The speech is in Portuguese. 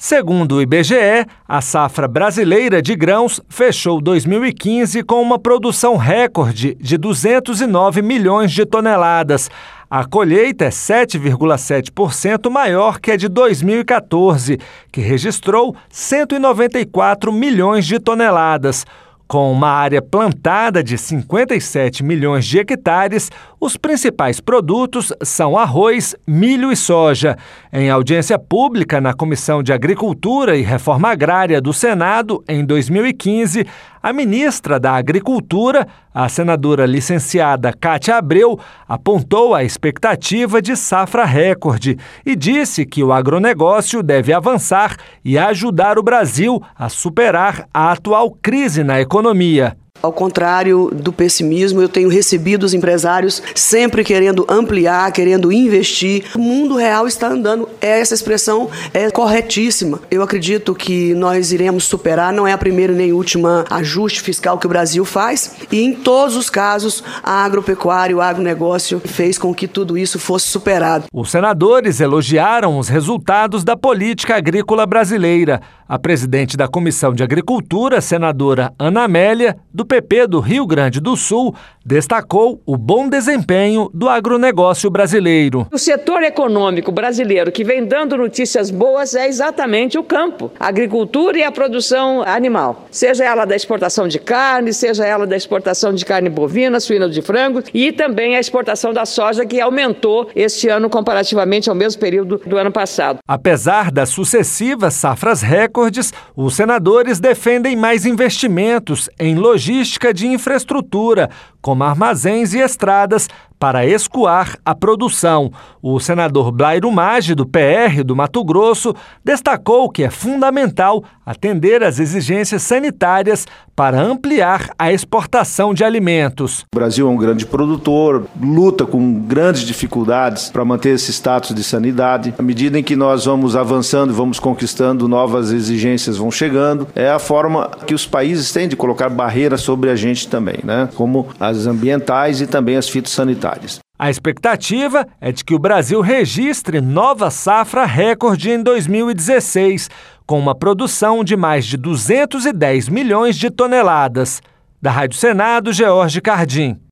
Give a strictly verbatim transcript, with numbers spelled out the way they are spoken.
Segundo o I B G E, a safra brasileira de grãos fechou dois mil e quinze com uma produção recorde de duzentos e nove milhões de toneladas. A colheita é sete vírgula sete por cento maior que a de dois mil e quatorze, que registrou cento e noventa e quatro milhões de toneladas. Com uma área plantada de cinquenta e sete milhões de hectares, os principais produtos são arroz, milho e soja. Em audiência pública na Comissão de Agricultura e Reforma Agrária do Senado, em dois mil e quinze, a ministra da Agricultura, a senadora licenciada Cátia Abreu, apontou a expectativa de safra recorde e disse que o agronegócio deve avançar e ajudar o Brasil a superar a atual crise na economia. Ao contrário do pessimismo, eu tenho recebido os empresários sempre querendo ampliar, querendo investir. O mundo real está andando. Essa expressão é corretíssima. Eu acredito que nós iremos superar, não é a primeira nem última ajuste fiscal que o Brasil faz. E em todos os casos, a agropecuária, o agronegócio fez com que tudo isso fosse superado. Os senadores elogiaram os resultados da política agrícola brasileira. A presidente da Comissão de Agricultura, senadora Ana Amélia, do P P do Rio Grande do Sul, destacou o bom desempenho do agronegócio brasileiro. O setor econômico brasileiro que vem dando notícias boas é exatamente o campo, a agricultura e a produção animal. Seja ela da exportação de carne, seja ela da exportação de carne bovina, suína de frango e também a exportação da soja, que aumentou este ano comparativamente ao mesmo período do ano passado. Apesar das sucessivas safras recordes, os senadores defendem mais investimentos em logística de infraestrutura, como armazéns e estradas, para escoar a produção. O senador Blairo Maggi, do P R do Mato Grosso, destacou que é fundamental atender às exigências sanitárias para ampliar a exportação de alimentos. O Brasil é um grande produtor, luta com grandes dificuldades para manter esse status de sanidade. À medida em que nós vamos avançando, vamos conquistando, novas exigências vão chegando. É a forma que os países têm de colocar barreiras sobre a gente também, né? Como as ambientais e também as fitossanitárias. A expectativa é de que o Brasil registre nova safra recorde em dois mil e dezesseis, com uma produção de mais de duzentos e dez milhões de toneladas. Da Rádio Senado, George Cardim.